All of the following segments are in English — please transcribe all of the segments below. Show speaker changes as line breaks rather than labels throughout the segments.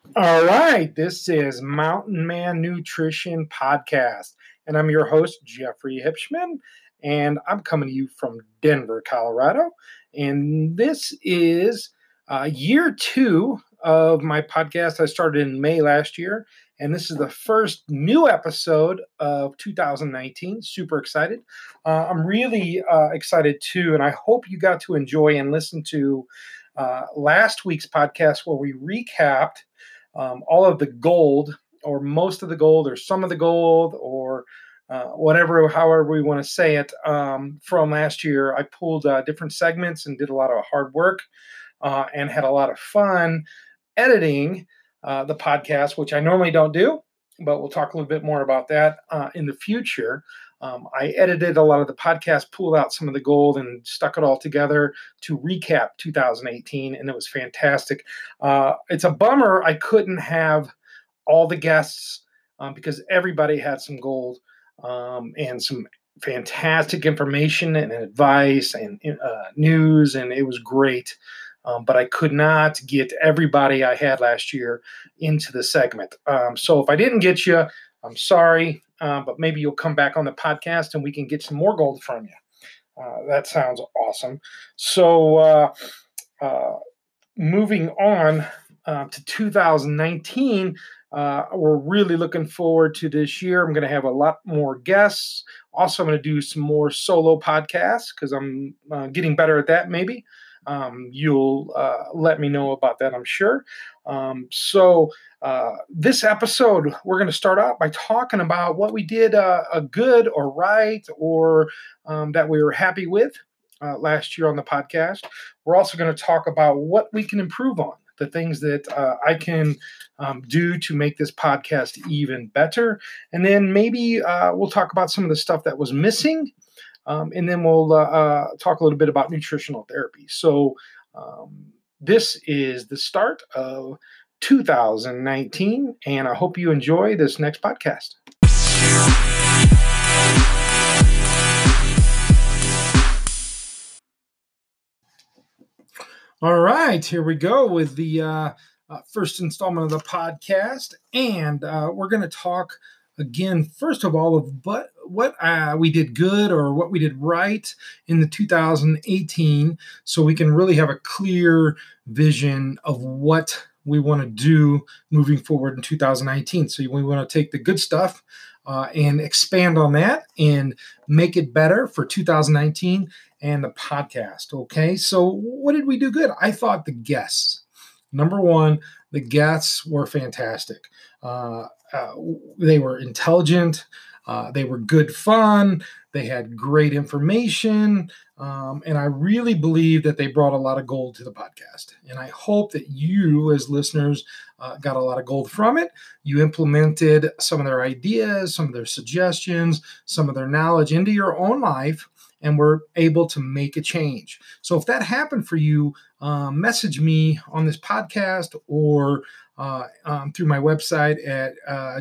All right, this is Mountain Man Nutrition Podcast, and I'm your host, Jeffrey Hipschman, and I'm coming to you from Denver, Colorado. And this is year two of my podcast. I started in May last year, and this is the first new episode of 2019. Super excited. I'm really excited too, and I hope you got to enjoy and listen to last week's podcast where we recapped all of the gold, or most of the gold, or some of the gold, or whatever, however we want to say it, from last year. I pulled different segments and did a lot of hard work and had a lot of fun editing the podcast, which I normally don't do, but we'll talk a little bit more about that in the future. I edited a lot of the podcast, pulled out some of the gold, and stuck it all together to recap 2018, and it was fantastic. It's a bummer I couldn't have all the guests because everybody had some gold and some fantastic information and advice and news, and it was great. But I could not get everybody I had last year into the segment. So if I didn't get you, I'm sorry, but maybe you'll come back on the podcast and we can get some more gold from you. That sounds awesome. So moving on to 2019, we're really looking forward to this year. I'm going to have a lot more guests. Also, I'm going to do some more solo podcasts because I'm getting better at that, maybe. You'll let me know about that, I'm sure. So this episode, we're going to start out by talking about what we did a good or right, or that we were happy with last year on the podcast. We're also going to talk about what we can improve on, the things that I can do to make this podcast even better. And then maybe we'll talk about some of the stuff that was missing. And then we'll talk a little bit about nutritional therapy. So this is the start of 2019, and I hope you enjoy this next podcast. All right, here we go with the first installment of the podcast, and we're going to talk again, first of all, of what we did good or what we did right in the 2018, so we can really have a clear vision of what we want to do moving forward in 2019. So we want to take the good stuff and expand on that and make it better for 2019 and the podcast. Okay, so what did we do good? I thought the guests. Number one, the guests were fantastic. They were intelligent. They were good fun. They had great information. And I really believe that they brought a lot of gold to the podcast. And I hope that you, as listeners, got a lot of gold from it. You implemented some of their ideas, some of their suggestions, some of their knowledge into your own life, and were able to make a change. So if that happened for you, message me on this podcast or through my website at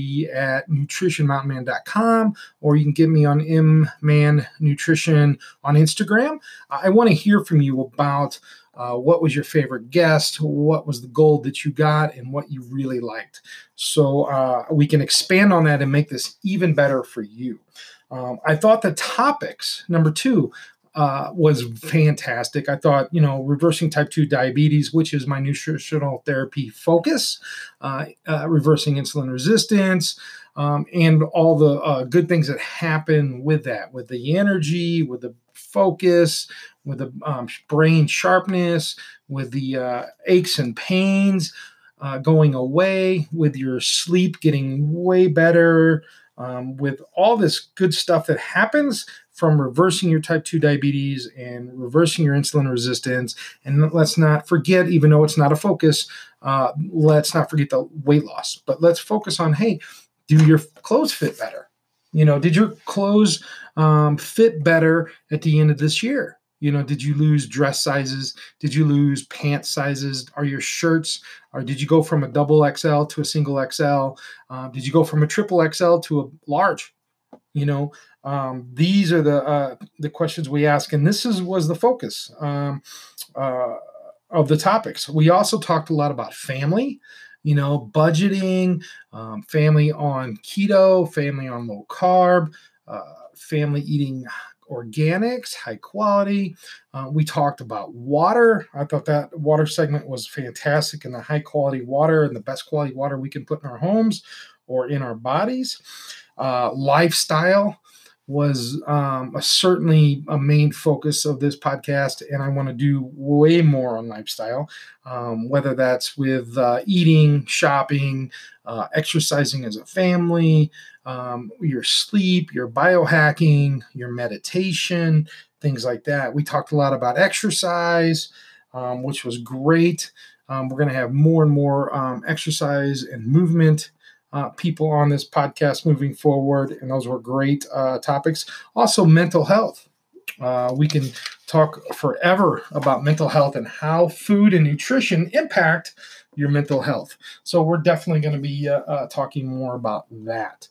jeffrey@nutritionmountainman.com, or you can get me on mman nutrition on Instagram. I want to hear from you about what was your favorite guest, what was the gold that you got, and what you really liked. So we can expand on that and make this even better for you. I thought the topics, number two, was fantastic. I thought, reversing type 2 diabetes, which is my nutritional therapy focus, reversing insulin resistance, and all the good things that happen with that, with the energy, with the focus, with the brain sharpness, with the aches and pains going away, with your sleep getting way better, with all this good stuff that happens from reversing your type 2 diabetes and reversing your insulin resistance. And let's not forget, even though it's not a focus, let's not forget the weight loss. But let's focus on, hey, do your clothes fit better? Did your clothes fit better at the end of this year? Did you lose dress sizes? Did you lose pant sizes? Are your shirts, or did you go from a double XL to a single XL? Did you go from a triple XL to a large? These are the questions we ask, and this was the focus of the topics. We also talked a lot about family budgeting, family on keto, family on low carb, family eating organics, high quality. We talked about water. I thought that water segment was fantastic, and the high quality water and the best quality water we can put in our homes or in our bodies. Lifestyle was certainly a main focus of this podcast, and I want to do way more on lifestyle, whether that's with eating, shopping, exercising as a family, your sleep, your biohacking, your meditation, things like that. We talked a lot about exercise, which was great. We're going to have more and more exercise and movement people on this podcast moving forward, and those were great topics. Also, mental health. We can talk forever about mental health and how food and nutrition impact your mental health. So we're definitely going to be talking more about that.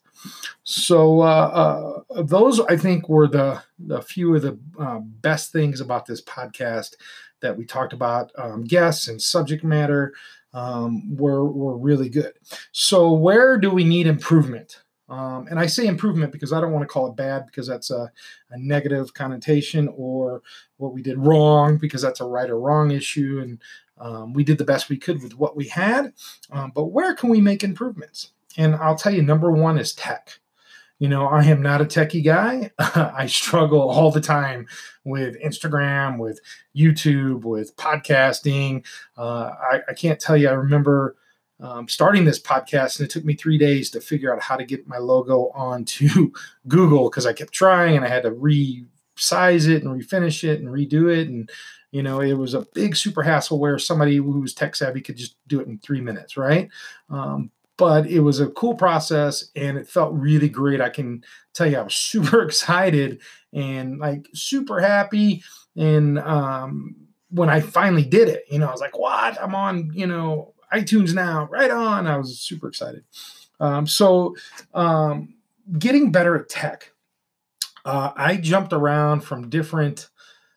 So those, I think, were the few of the best things about this podcast that we talked about. Guests and subject matter were really good. So where do we need improvement? And I say improvement because I don't want to call it bad, because that's a negative connotation, or what we did wrong because that's a right or wrong issue. And we did the best we could with what we had. But where can we make improvements? And I'll tell you, number one is tech. I am not a techie guy. I struggle all the time with Instagram, with YouTube, with podcasting. I can't tell you, I remember starting this podcast, and it took me 3 days to figure out how to get my logo onto Google, because I kept trying and I had to resize it and refinish it and redo it. And, it was a big super hassle where somebody who was tech savvy could just do it in 3 minutes, right? But it was a cool process, and it felt really great. I can tell you, I was super excited and super happy. And when I finally did it, I was like, what? I'm on, iTunes now, right on. I was super excited. So getting better at tech. I jumped around from different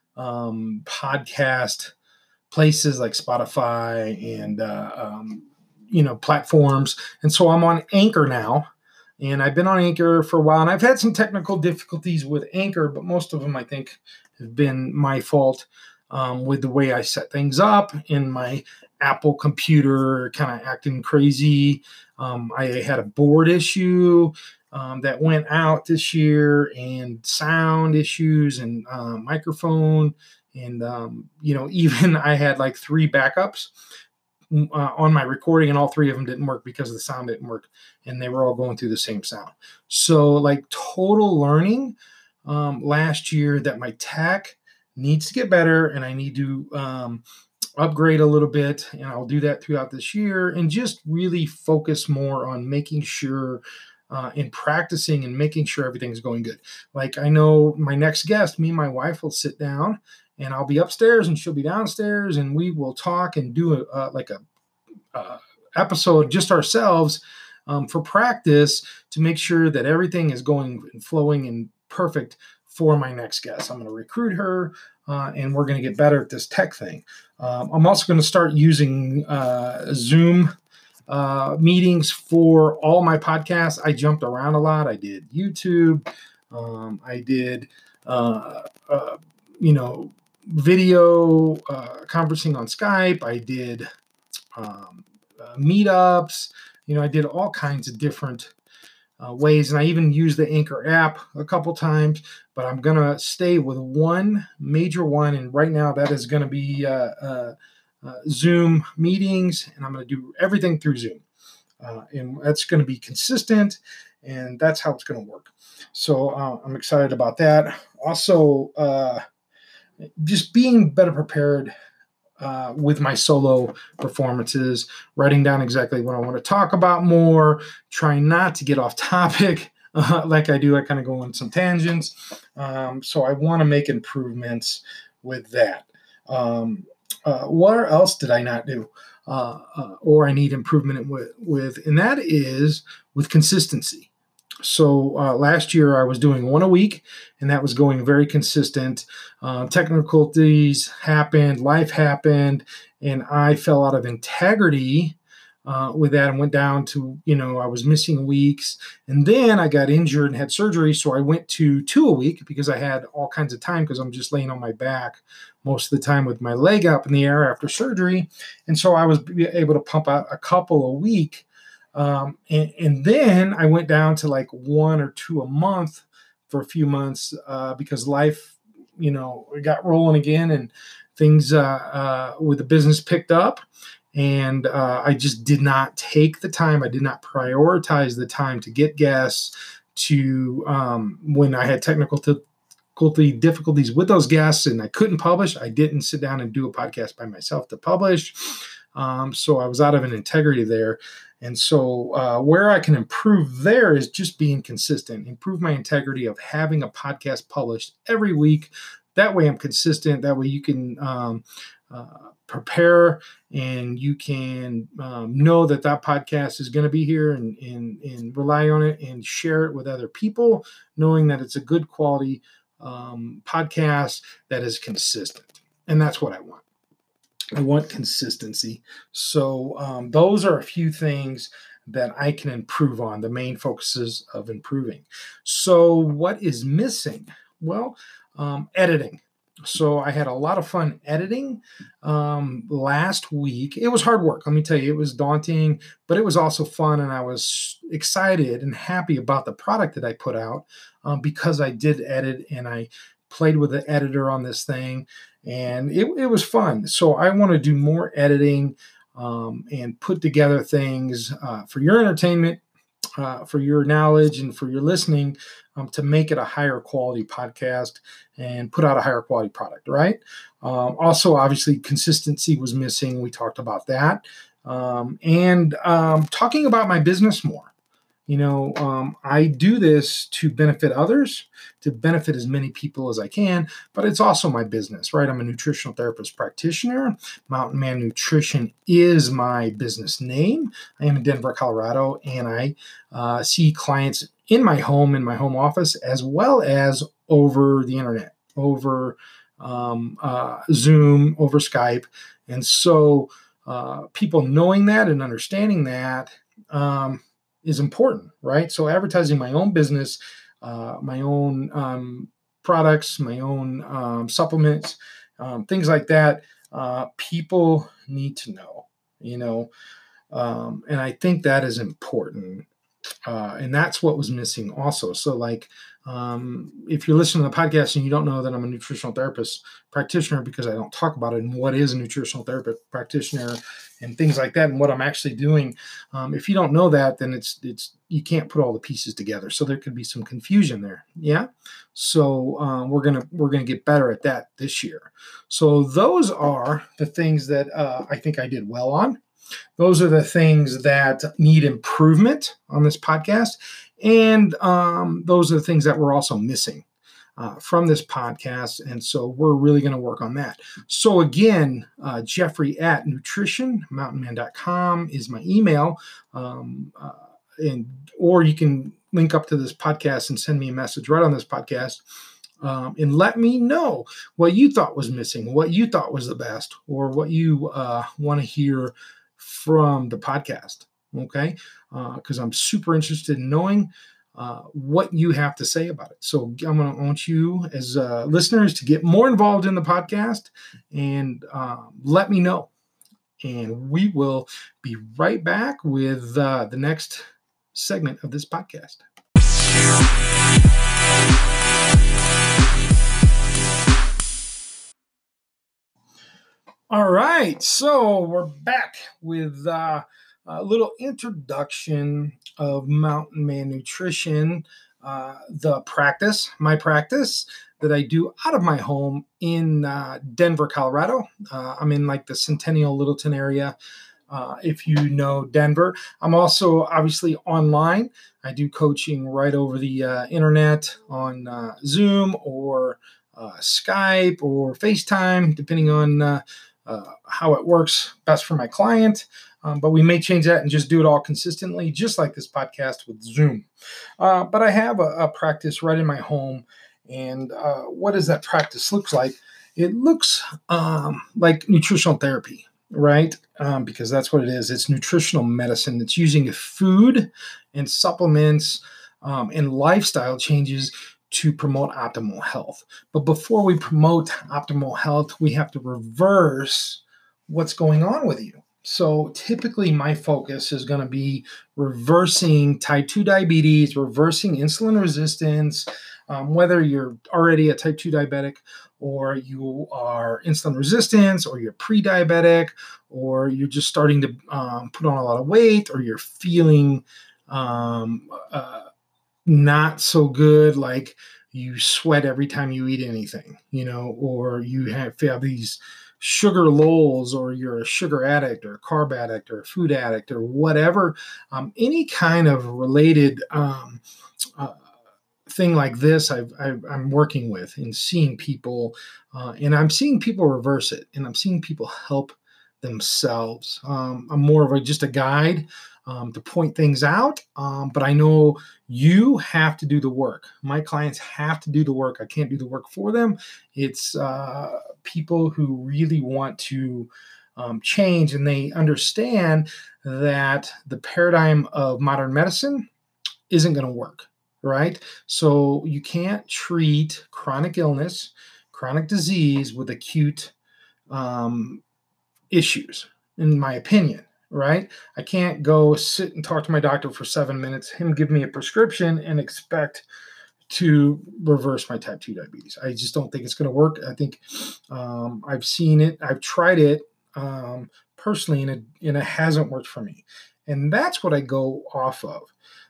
podcast places like Spotify and platforms. And so I'm on Anchor now, and I've been on Anchor for a while, and I've had some technical difficulties with Anchor, but most of them, I think, have been my fault with the way I set things up in my Apple computer, kind of acting crazy. I had a board issue that went out this year, and sound issues, and microphone, and even I had 3 backups on my recording, and all 3 of them didn't work because the sound didn't work, and they were all going through the same sound. So total learning last year that my tech needs to get better, and I need to upgrade a little bit, and I'll do that throughout this year, and just really focus more on making sure in practicing and making sure everything's going good. I know my next guest, me and my wife will sit down, and I'll be upstairs and she'll be downstairs, and we will talk and do a episode just ourselves for practice, to make sure that everything is going and flowing and perfect for my next guest. I'm going to recruit her, and we're going to get better at this tech thing. I'm also going to start using Zoom meetings for all my podcasts. I jumped around a lot. I did YouTube. I did, video conferencing on Skype. I did meetups. I did all kinds of different ways, and I even used the Anchor app a couple times. But I'm gonna stay with one major one, and right now that is going to be Zoom meetings, and I'm going to do everything through Zoom, and that's going to be consistent, and that's how it's going to work. So I'm excited about that. Also, just being better prepared with my solo performances, writing down exactly what I want to talk about more, trying not to get off topic like I do. I kind of go on some tangents. So I want to make improvements with that. What else did I not do? Or I need improvement with, and that is with consistency. So last year I was doing one a week, and that was going very consistent. Technicalities happened, life happened, and I fell out of integrity with that and went down to, I was missing weeks. And then I got injured and had surgery. So I went to 2 a week because I had all kinds of time because I'm just laying on my back most of the time with my leg up in the air after surgery. And so I was able to pump out a couple a week. And then I went down to like 1 or 2 a month for a few months because life, got rolling again and things with the business picked up. And I just did not take the time. I did not prioritize the time to get guests to when I had technical difficulties with those guests and I couldn't publish. I didn't sit down and do a podcast by myself to publish. So I was out of an integrity there. And so where I can improve there is just being consistent, improve my integrity of having a podcast published every week. That way I'm consistent. That way you can prepare and you can know that podcast is going to be here and rely on it and share it with other people, knowing that it's a good quality podcast that is consistent. And that's what I want. I want consistency. So those are a few things that I can improve on, the main focuses of improving. So what is missing? Well, editing. So I had a lot of fun editing last week. It was hard work. Let me tell you, it was daunting, but it was also fun. And I was excited and happy about the product that I put out because I did edit and I played with the editor on this thing. And it was fun. So I want to do more editing and put together things for your entertainment, for your knowledge, and for your listening to make it a higher quality podcast and put out a higher quality product, right? Also, obviously, consistency was missing. We talked about that. And talking about my business more. I do this to benefit others, to benefit as many people as I can, but it's also my business, right? I'm a nutritional therapist practitioner. Mountain Man Nutrition is my business name. I am in Denver, Colorado, and I see clients in my home office, as well as over the internet, over Zoom, over Skype. And so people knowing that and understanding that, is important, right? So advertising my own business, my own products, my own supplements, things like that, people need to know, and I think that is important. And that's what was missing also. So if you're listening to the podcast and you don't know that I'm a nutritional therapist practitioner because I don't talk about it and what is a nutritional therapist practitioner and things like that and what I'm actually doing, if you don't know that, then it's you can't put all the pieces together. So there could be some confusion there. Yeah. So we're gonna get better at that this year. So those are the things that I think I did well on. Those are the things that need improvement on this podcast. And those are the things that we're also missing from this podcast. And so we're really going to work on that. So again, Jeffrey at nutritionmountainman.com is my email. Or you can link up to this podcast and send me a message right on this podcast. And let me know what you thought was missing, what you thought was the best, or what you want to hear from the podcast, okay? Because I'm super interested in knowing what you have to say about it. So I want you as listeners to get more involved in the podcast and let me know. And we will be right back with the next segment of this podcast. All right, so we're back with a little introduction of Mountain Man Nutrition, my practice that I do out of my home in Denver, Colorado. I'm in like the Centennial Littleton area. If you know Denver, I'm also obviously online. I do coaching right over the internet on Zoom or Skype or FaceTime, depending on how it works best for my client. But we may change that and just do it all consistently, just like this podcast with Zoom. But I have a practice right in my home. And what does that practice look like? It looks like nutritional therapy. right? Because that's what it is. It's nutritional medicine. It's using food and supplements and lifestyle changes to promote optimal health. But before we promote optimal health, we have to reverse what's going on with you. So typically, my focus is going to be reversing type 2 diabetes, reversing insulin resistance, whether you're already a type 2 diabetic or you are insulin resistant or you're pre-diabetic or you're just starting to put on a lot of weight or you're feeling not so good, like you sweat every time you eat anything, or you have these sugar lulls, or you're a sugar addict or a carb addict or a food addict or whatever, any kind of related uh, thing like this I'm working with and seeing people, and I'm seeing people reverse it, and I'm seeing people help themselves. I'm more of just a guide to point things out, but I know you have to do the work. My clients have to do the work. I can't do the work for them. It's people who really want to change, and they understand that the paradigm of modern medicine isn't going to work, right? So you can't treat chronic illness, chronic disease with acute issues, in my opinion, right? I can't go sit and talk to my doctor for 7 minutes, him give me a prescription, and expect to reverse my type 2 diabetes. I just don't think it's going to work. I think I've seen it, I've tried it personally, and it hasn't worked for me. And that's what I go off of.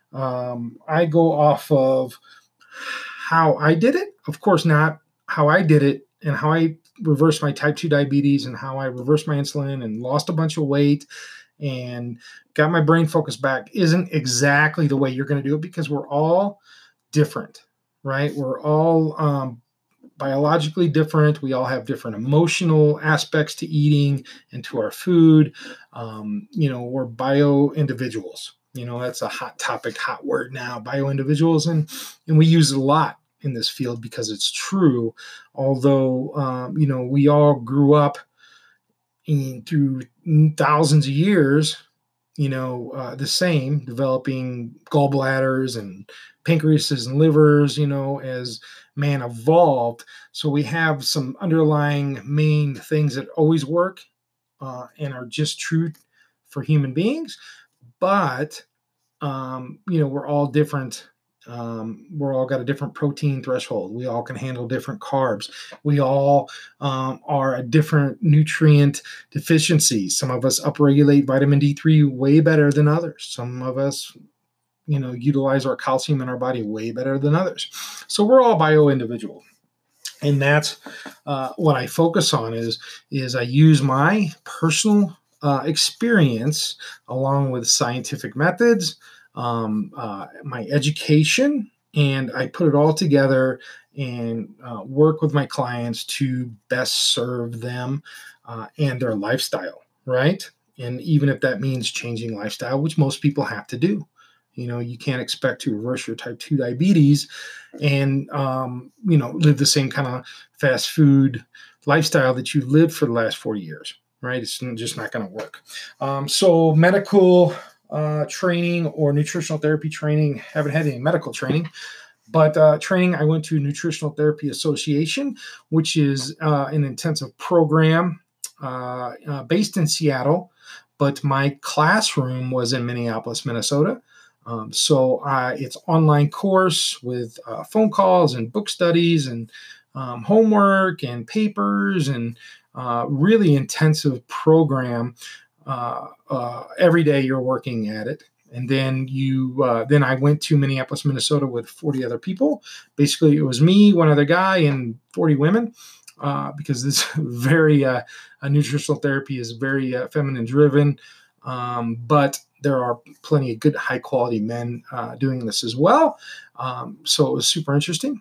I go off of how I did it. Of course, not how I did it and how I reversed my type 2 diabetes and how I reversed my insulin and lost a bunch of weight and got my brain focused back isn't exactly the way you're going to do it, because we're all different, right? We're all biologically different. We all have different emotional aspects to eating and to our food. We're bio individuals. That's a hot topic, hot word now, bio individuals. And we use it a lot in this field because it's true. Although, we all grew up through thousands of years, the same, developing gallbladders and pancreases and livers, as man evolved. So we have some underlying main things that always work and are just true for human beings. But, we're all different. We're all got a different protein threshold. We all can handle different carbs. We all are a different nutrient deficiency. Some of us upregulate vitamin D3 way better than others. Some of us, utilize our calcium in our body way better than others. So we're all bio individual. And that's what I focus on is I use my personal experience along with scientific methods, my education, and I put it all together and work with my clients to best serve them and their lifestyle, right? And even if that means changing lifestyle, which most people have to do. You can't expect to reverse your type 2 diabetes and, live the same kind of fast food lifestyle that you've lived for the last 40 years, right? It's just not going to work. So medical training or nutritional therapy training, haven't had any medical training, but training, I went to Nutritional Therapy Association, which is an intensive program based in Seattle, but my classroom was in Minneapolis, Minnesota. So it's online course with phone calls and book studies and homework and papers and really intensive program. Every day you're working at it. And then then I went to Minneapolis, Minnesota with 40 other people. Basically, it was me, one other guy, and 40 women, because this nutritional therapy is very feminine driven. But there are plenty of good, high quality men doing this as well. So it was super interesting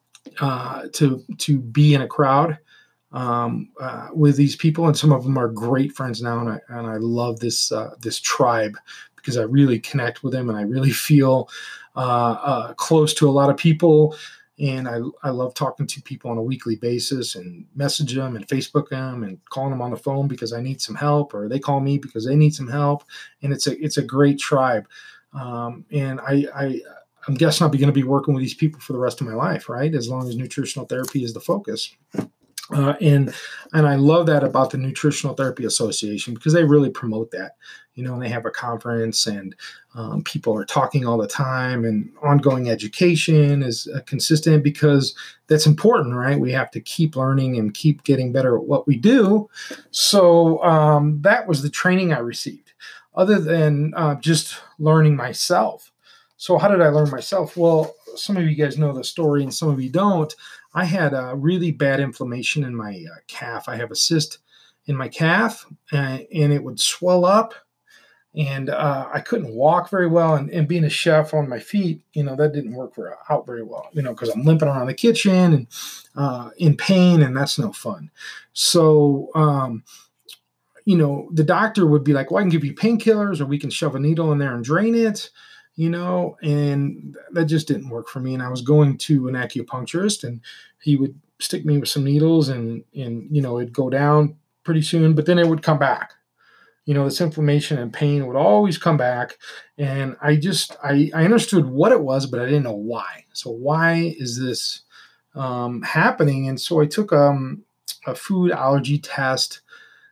to be in a crowd with these people, and some of them are great friends now, and I love this tribe because I really connect with them, and I really feel close to a lot of people, And I love talking to people on a weekly basis and message them and Facebook them and calling them on the phone because I need some help, or they call me because they need some help. And it's a great tribe. And I'm guessing I'll be going to be working with these people for the rest of my life, right? As long as nutritional therapy is the focus. And I love that about the Nutritional Therapy Association because they really promote that. And they have a conference and people are talking all the time, and ongoing education is consistent because that's important, right? We have to keep learning and keep getting better at what we do. So that was the training I received, other than just learning myself. So how did I learn myself? Well, some of you guys know the story and some of you don't. I had a really bad inflammation in my calf. I have a cyst in my calf, and it would swell up, and I couldn't walk very well. And being a chef on my feet, that didn't work out very well, because I'm limping around the kitchen and in pain, and that's no fun. So, the doctor would be like, well, I can give you painkillers, or we can shove a needle in there and drain it. And that just didn't work for me. And I was going to an acupuncturist, and he would stick me with some needles, and it'd go down pretty soon, but then it would come back. This inflammation and pain would always come back. And I understood what it was, but I didn't know why. So why is this happening? And so I took a food allergy test,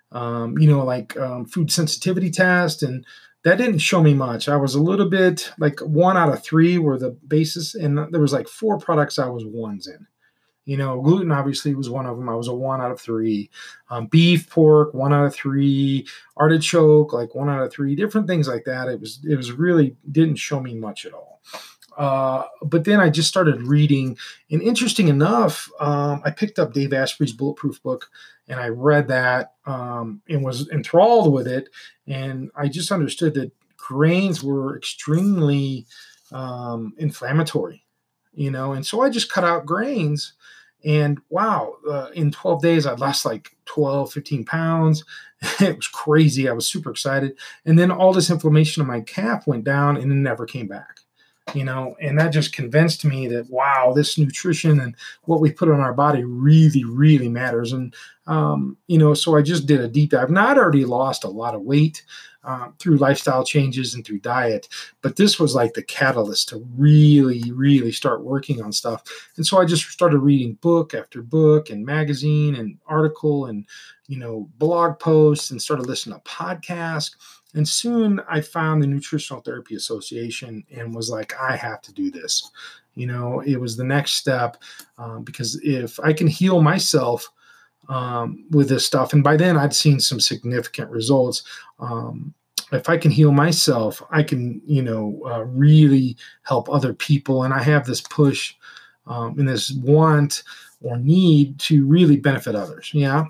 food sensitivity test, and that didn't show me much. I was a little bit like 1 out of 3 were the basis, and there was like 4 products I was 1s in. Gluten obviously was one of them. I was a 1 out of 3. Beef, pork, 1 out of 3. Artichoke, like 1 out of 3. Different things like that. It was really didn't show me much at all. But then I just started reading, and interesting enough, I picked up Dave Asprey's Bulletproof book, and I read that and was enthralled with it. And I just understood that grains were extremely inflammatory, and so I just cut out grains. And wow, in 12 days, I'd lost like 12, 15 pounds. It was crazy. I was super excited. And then all this inflammation in my calf went down and it never came back. And that just convinced me that, wow, this nutrition and what we put on our body really, really matters. And, so I just did a deep dive. Now, I'd already lost a lot of weight through lifestyle changes and through diet, but this was like the catalyst to really, really start working on stuff. And so I just started reading book after book and magazine and article and, blog posts, and started listening to podcasts. And soon I found the Nutritional Therapy Association and was like, I have to do this. It was the next step because if I can heal myself with this stuff, and by then I'd seen some significant results. If I can heal myself, I can, really help other people. And I have this push and this want or need to really benefit others. Yeah.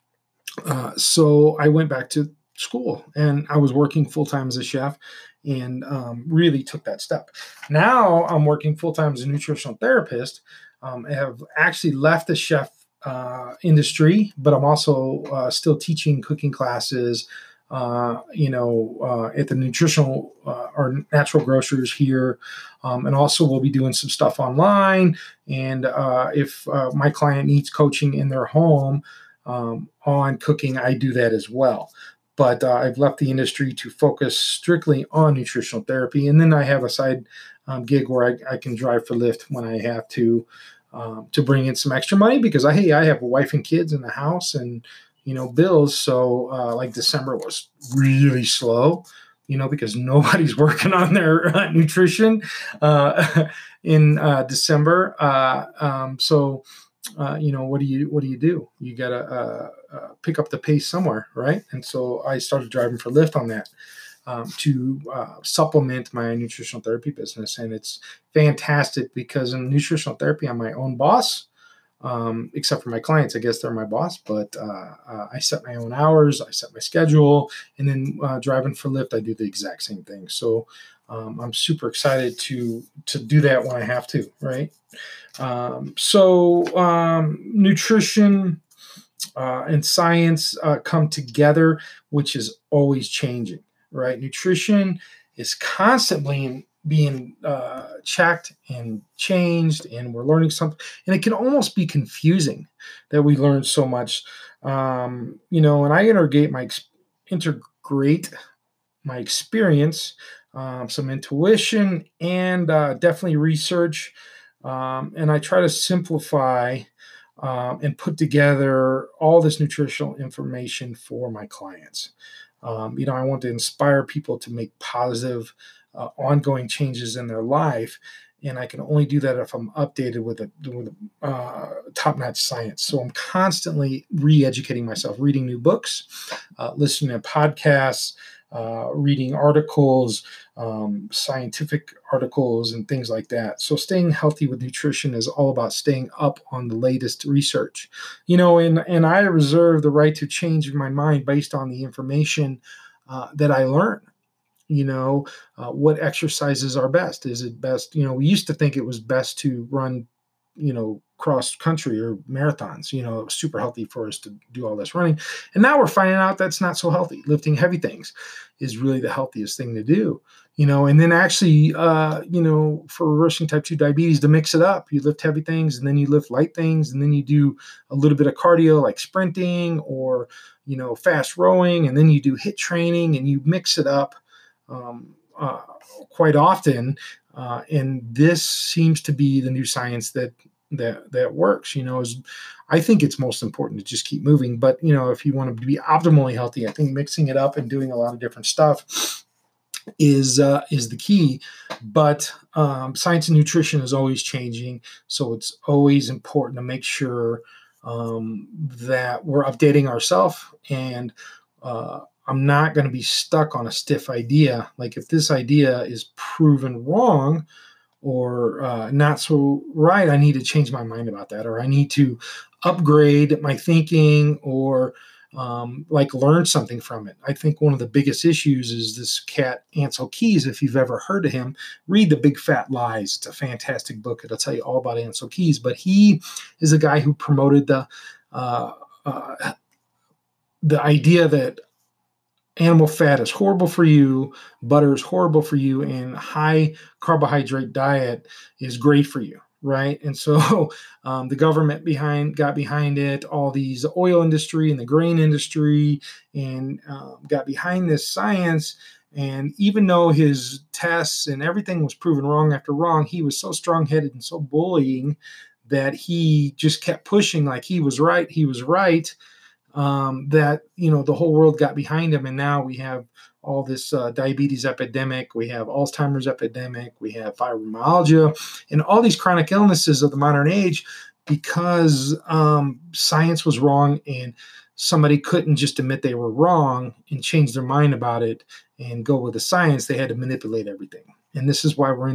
So I went back to school, and I was working full-time as a chef, and really took that step. Now I'm working full-time as a nutritional therapist. I have actually left the chef industry, but I'm also still teaching cooking classes, at the nutritional or natural grocers here. And also we'll be doing some stuff online. And if my client needs coaching in their home, on cooking, I do that as well. But I've left the industry to focus strictly on nutritional therapy. And then I have a side gig where I can drive for Lyft when I have to bring in some extra money because I have a wife and kids in the house and, bills. So like December was really slow, because nobody's working on their nutrition in December. So what do you do? You got to pick up the pace somewhere, right? And so I started driving for Lyft on that to supplement my nutritional therapy business. And it's fantastic because in nutritional therapy, I'm my own boss, except for my clients. I guess they're my boss, but I set my own hours, I set my schedule, and then driving for Lyft, I do the exact same thing. So I'm super excited to do that when I have to, right? Nutrition and science come together, which is always changing, right? Nutrition is constantly being checked and changed, and we're learning something. And it can almost be confusing that we learn so much. And I integrate my experience, some intuition, and definitely research. And I try to simplify and put together all this nutritional information for my clients. I want to inspire people to make positive, ongoing changes in their life. And I can only do that if I'm updated with top-notch science. So I'm constantly re-educating myself, reading new books, listening to podcasts, reading articles, scientific articles, and things like that. So staying healthy with nutrition is all about staying up on the latest research. And I reserve the right to change my mind based on the information that I learn. What exercises are best? Is it best? We used to think it was best to run, cross country or marathons. It was super healthy for us to do all this running. And now we're finding out that's not so healthy. Lifting heavy things is really the healthiest thing to do. And then actually, for reversing type 2 diabetes, to mix it up, you lift heavy things and then you lift light things, and then you do a little bit of cardio like sprinting or, fast rowing, and then you do HIIT training, and you mix it up quite often. And this seems to be the new science that works. I think it's most important to just keep moving. But, if you want to be optimally healthy, I think mixing it up and doing a lot of different stuff is the key. But science and nutrition is always changing. So it's always important to make sure that we're updating ourselves. And I'm not going to be stuck on a stiff idea. Like if this idea is proven wrong or not so right, I need to change my mind about that, or I need to upgrade my thinking, or learn something from it. I think one of the biggest issues is this cat, Ancel Keys. If you've ever heard of him, read The Big Fat Lies. It's a fantastic book. It'll tell you all about Ancel Keys. But he is a guy who promoted the idea that animal fat is horrible for you, butter is horrible for you, and high carbohydrate diet is great for you, right? And so the government got behind it, all these oil industry and the grain industry, and got behind this science. And even though his tests and everything was proven wrong after wrong, he was so strong-headed and so bullying that he just kept pushing like he was right. That the whole world got behind him, and now we have all this diabetes epidemic, we have Alzheimer's epidemic, we have fibromyalgia, and all these chronic illnesses of the modern age because science was wrong, and somebody couldn't just admit they were wrong and change their mind about it and go with the science. They had to manipulate everything, and this is why we're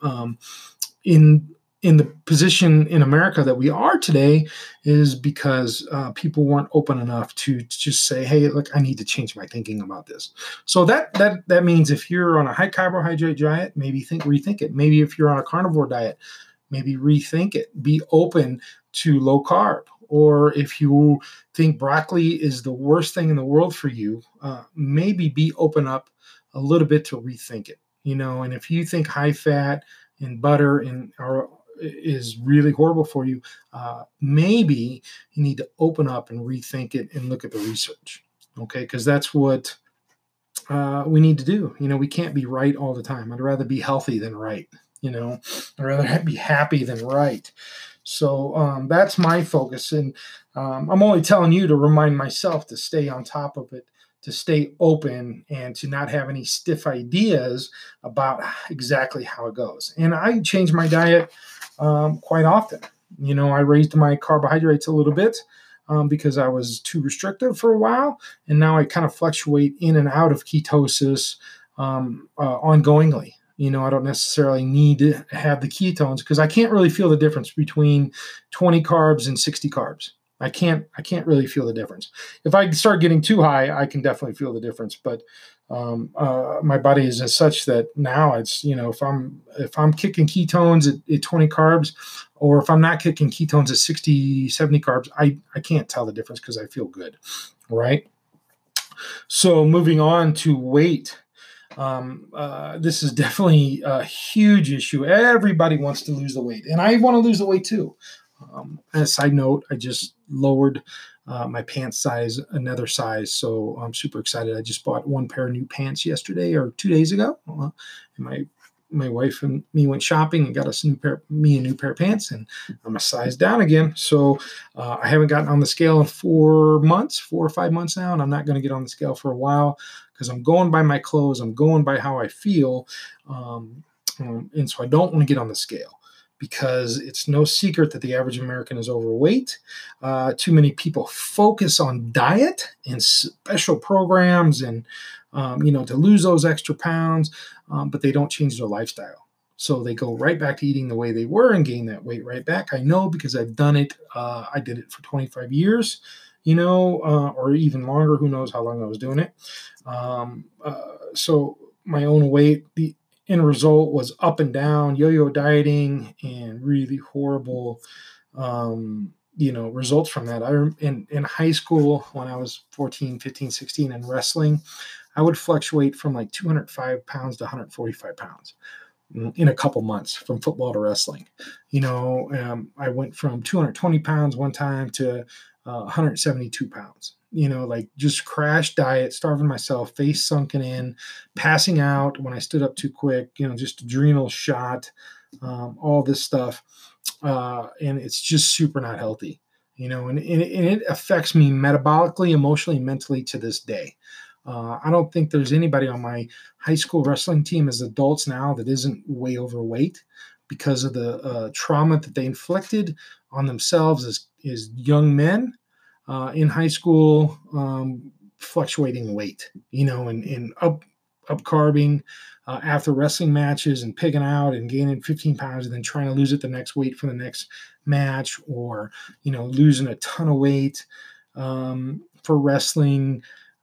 in the position in America that we are today, is because people weren't open enough to just say, hey, look, I need to change my thinking about this. So that means if you're on a high carbohydrate diet, maybe rethink it. Maybe if you're on a carnivore diet, maybe rethink it. Be open to low carb. Or if you think broccoli is the worst thing in the world for you, maybe be open up a little bit to rethink it. And if you think high fat and butter is really horrible for you, maybe you need to open up and rethink it and look at the research. Okay, because that's what we need to do. We can't be right all the time. I'd rather be healthy than right. I'd rather be happy than right. So that's my focus, and I'm only telling you to remind myself to stay on top of it, to stay open, and to not have any stiff ideas about exactly how it goes. And I change my diet quite often. I raised my carbohydrates a little bit because I was too restrictive for a while, and now I kind of fluctuate in and out of ketosis ongoingly. I don't necessarily need to have the ketones because I can't really feel the difference between 20 carbs and 60 carbs. I can't really feel the difference. If I start getting too high, I can definitely feel the difference. But my body is as such that now it's, if I'm kicking ketones at 20 carbs, or if I'm not kicking ketones at 60, 70 carbs, I can't tell the difference because I feel good, right? So moving on to weight. This is definitely a huge issue. Everybody wants to lose the weight, and I want to lose the weight too. As a side note, I just lowered my pants size another size, so I'm super excited. I just bought one pair of new pants yesterday or 2 days ago. And my wife and me went shopping and got us a new pair of pants, and I'm a size down again. So I haven't gotten on the scale in 4 or 5 months now, and I'm not going to get on the scale for a while because I'm going by my clothes. I'm going by how I feel, and so I don't want to get on the scale, because it's no secret that the average American is overweight. Too many people focus on diet and special programs and, to lose those extra pounds, but they don't change their lifestyle. So they go right back to eating the way they were and gain that weight right back. I know because I've done it. I did it for 25 years, or even longer. Who knows how long I was doing it. So my own weight, the end result was up and down, yo-yo dieting, and really horrible, results from that. In high school, when I was 14, 15, 16 in wrestling, I would fluctuate from like 205 pounds to 145 pounds in a couple months from football to wrestling. I went from 220 pounds one time to 172 pounds. Like just crash diet, starving myself, face sunken in, passing out when I stood up too quick, just adrenal shot, all this stuff. And it's just super not healthy, and it affects me metabolically, emotionally, mentally to this day. I don't think there's anybody on my high school wrestling team as adults now that isn't way overweight because of the trauma that they inflicted on themselves as young men in high school, fluctuating weight, and up carbing after wrestling matches and pigging out and gaining 15 pounds and then trying to lose it the next weight for the next match, or, losing a ton of weight for wrestling,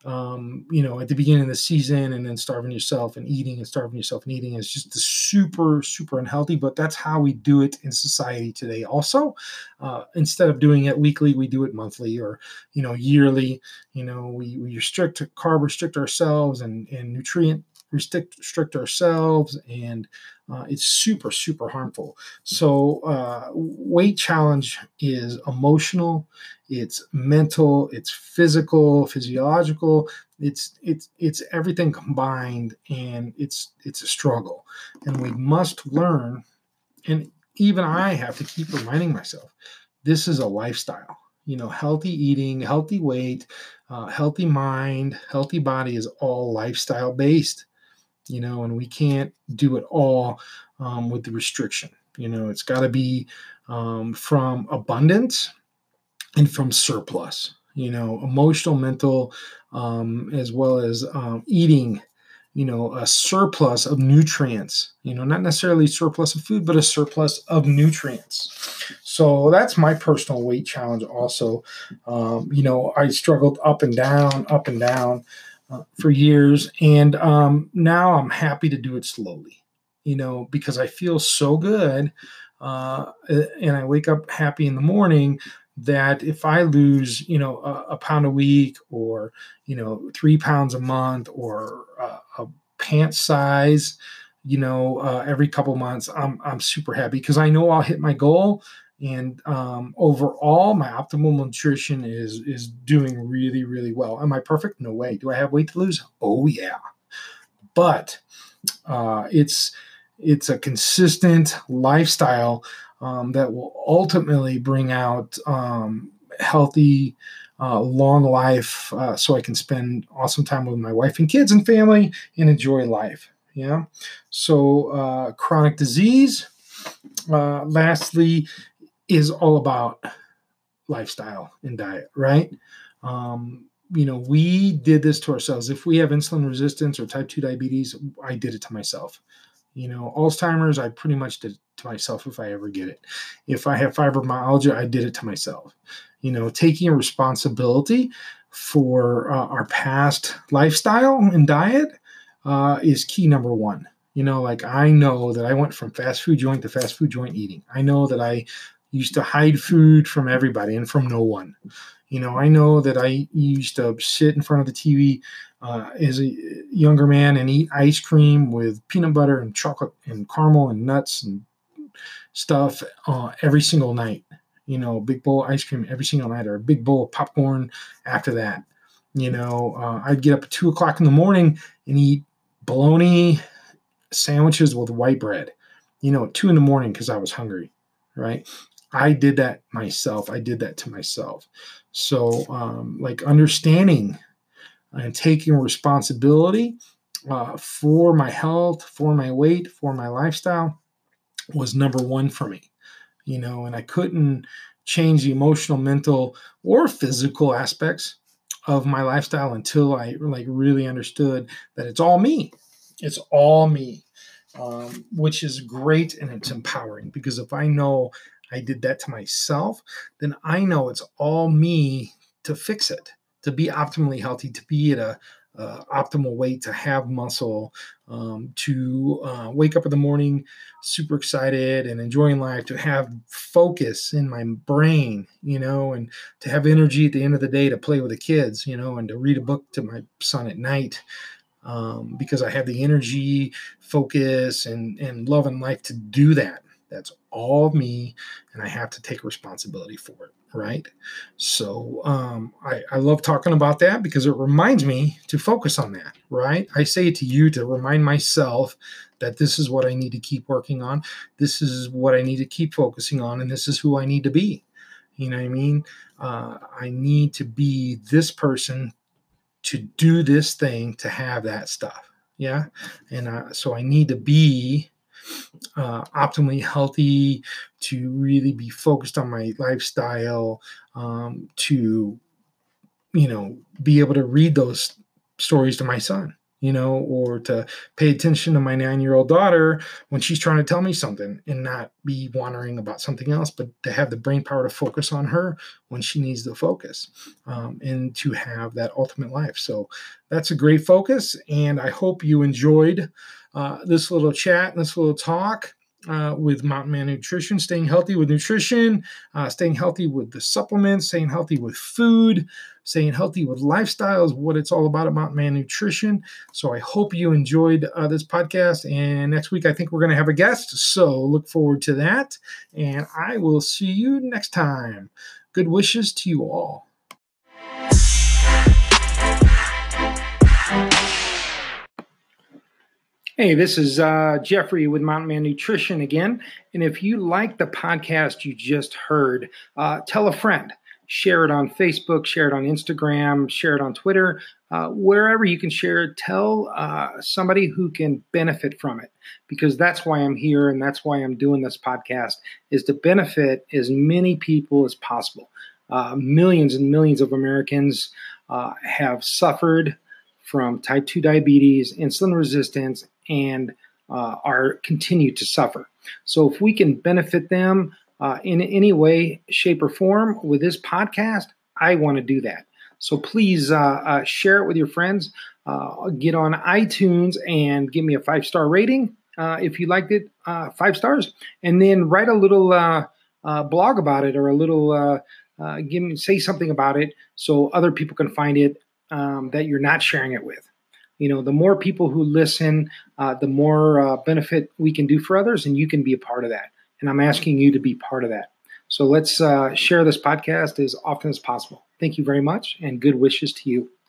at the beginning of the season, and then starving yourself and eating and starving yourself and eating is just super, super unhealthy. But that's how we do it in society today. Also, instead of doing it weekly, we do it monthly or, yearly. We carb restrict ourselves and nutrient restrict ourselves, and it's super, super harmful. So weight challenge is emotional, it's mental, it's physical, physiological, it's everything combined, and it's a struggle. And we must learn, and even I have to keep reminding myself, this is a lifestyle. Healthy eating, healthy weight, healthy mind, healthy body is all lifestyle based. And we can't do it all with the restriction. It's got to be from abundance and from surplus, emotional, mental, as well as eating, a surplus of nutrients, not necessarily surplus of food, but a surplus of nutrients. So that's my personal weight challenge also. I struggled up and down, for years. And now I'm happy to do it slowly, because I feel so good. And I wake up happy in the morning that if I lose, a pound a week, or, 3 pounds a month, or a pant size, every couple months, I'm super happy because I know I'll hit my goal. And overall, my optimal nutrition is doing really, really well. Am I perfect? No way. Do I have weight to lose? Oh yeah. But it's a consistent lifestyle that will ultimately bring out healthy, long life, so I can spend awesome time with my wife and kids and family and enjoy life. Yeah. So chronic disease, lastly, is all about lifestyle and diet, right? We did this to ourselves. If we have insulin resistance or type 2 diabetes, I did it to myself. Alzheimer's, I pretty much did it to myself if I ever get it. If I have fibromyalgia, I did it to myself. Taking responsibility for our past lifestyle and diet is key number one. I know that I went from fast food joint to fast food joint eating. I know that I used to hide food from everybody and from no one. I know that I used to sit in front of the TV as a younger man and eat ice cream with peanut butter and chocolate and caramel and nuts and stuff every single night. Big bowl of ice cream every single night, or a big bowl of popcorn after that. I'd get up at 2:00 in the morning and eat bologna sandwiches with white bread, at 2 in the morning because I was hungry, right? I did that myself. I did that to myself. So, understanding and taking responsibility for my health, for my weight, for my lifestyle was number one for me, and I couldn't change the emotional, mental, or physical aspects of my lifestyle until I really understood that it's all me. It's all me, which is great, and it's empowering, because if I know I did that to myself, then I know it's all me to fix it, to be optimally healthy, to be at a optimal weight, to have muscle, to wake up in the morning super excited and enjoying life, to have focus in my brain, and to have energy at the end of the day to play with the kids, and to read a book to my son at night, because I have the energy, focus, and love in life to do that. That's all me, and I have to take responsibility for it, right? So I love talking about that because it reminds me to focus on that, right? I say it to you to remind myself that this is what I need to keep working on. This is what I need to keep focusing on, and this is who I need to be. You know what I mean? I need to be this person to do this thing, to have that stuff. Yeah. And so I need to be optimally healthy, to really be focused on my lifestyle, to, be able to read those stories to my son, or to pay attention to my 9-year-old daughter when she's trying to tell me something and not be wondering about something else, but to have the brain power to focus on her when she needs to focus, and to have that ultimate life. So that's a great focus. And I hope you enjoyed this little chat and this little talk with Mountain Man Nutrition, staying healthy with nutrition, staying healthy with the supplements, staying healthy with food, staying healthy with lifestyle is what it's all about at Mountain Man Nutrition. So I hope you enjoyed this podcast. And next week, I think we're going to have a guest. So look forward to that. And I will see you next time. Good wishes to you all. Hey, this is Jeffrey with Mountain Man Nutrition again. And if you like the podcast you just heard, tell a friend. Share it on Facebook, share it on Instagram, share it on Twitter, wherever you can share it. Tell somebody who can benefit from it, because that's why I'm here and that's why I'm doing this podcast, is to benefit as many people as possible. Millions and millions of Americans have suffered from type 2 diabetes, insulin resistance, and are continue to suffer. So if we can benefit them in any way, shape, or form with this podcast, I want to do that. So please share it with your friends. Get on iTunes and give me a 5-star rating if you liked it, 5 stars, and then write a little blog about it, or a little say something about it so other people can find it that you're not sharing it with. The more people who listen, the more benefit we can do for others, and you can be a part of that. And I'm asking you to be part of that. So let's share this podcast as often as possible. Thank you very much, and good wishes to you.